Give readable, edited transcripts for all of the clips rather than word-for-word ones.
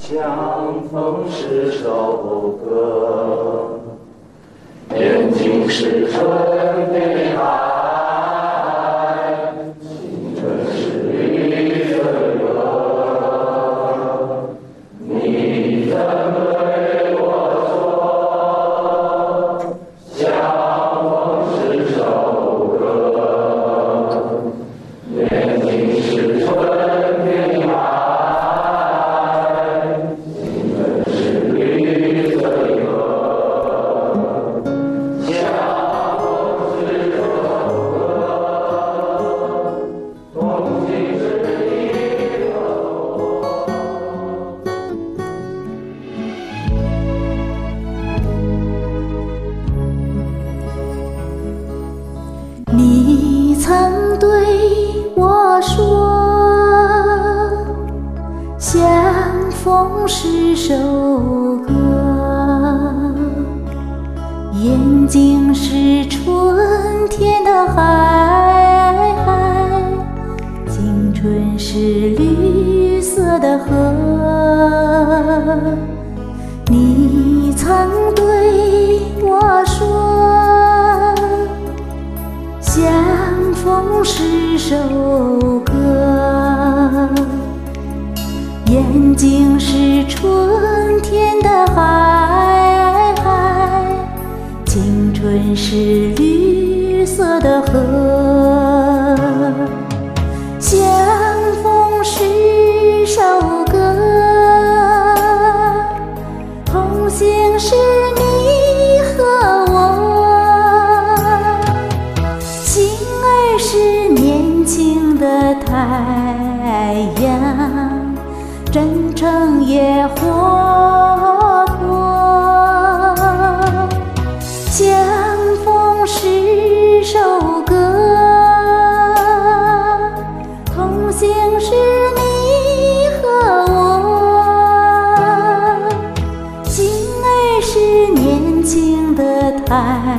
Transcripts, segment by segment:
相逢是首歌，眼睛是春的海，青春是绿色的歌。你曾对我说，相逢是首歌，眼睛是春的海。 你曾对我说，相逢是首歌，眼睛是春天的海，青春是绿色的河。你曾对我说，相逢是首歌，眼睛是春天的海，青春是绿色的河。相逢是首歌，同行是你和我。情儿是年轻的太阳，真诚也活泼。相逢是首歌，同行是你和我。情儿是年轻的太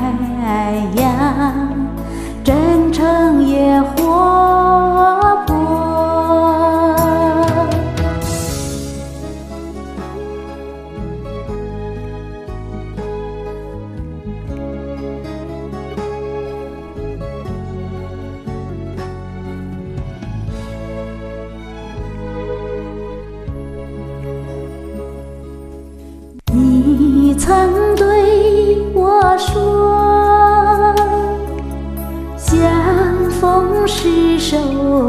阳，真诚也活泼。你曾对我说，相逢是首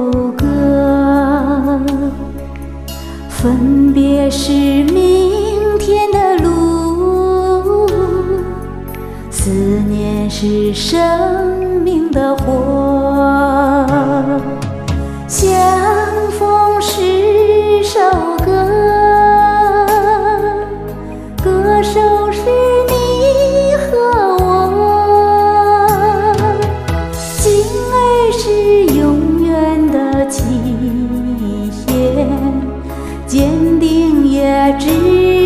歌，分别是明天的路，思念是生命的火。相逢是首歌，歌手是你和我。情儿是永远的期限，坚定也值